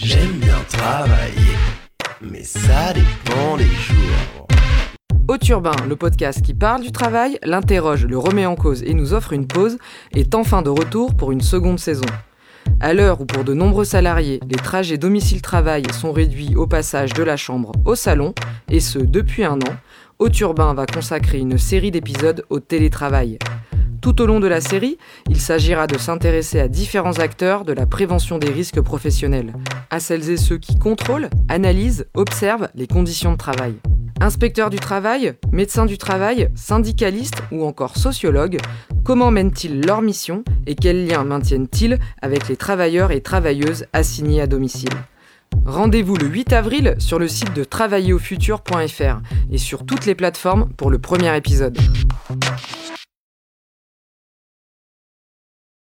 J'aime bien travailler, mais ça dépend des jours. Haute Urbain, le podcast qui parle du travail, l'interroge, le remet en cause et nous offre une pause, est enfin de retour pour une seconde saison. À l'heure où pour de nombreux salariés, les trajets domicile-travail sont réduits au passage de la chambre au salon, et ce depuis 1 an, Haute Urbain va consacrer une série d'épisodes au télétravail. Tout au long de la série, il s'agira de s'intéresser à différents acteurs de la prévention des risques professionnels, à celles et ceux qui contrôlent, analysent, observent les conditions de travail. Inspecteurs du travail, médecins du travail, syndicalistes ou encore sociologues, comment mènent-ils leur mission et quels liens maintiennent-ils avec les travailleurs et travailleuses assignés à domicile ? Rendez-vous le 8 avril sur le site de travailleraufutur.fr et sur toutes les plateformes pour le premier épisode.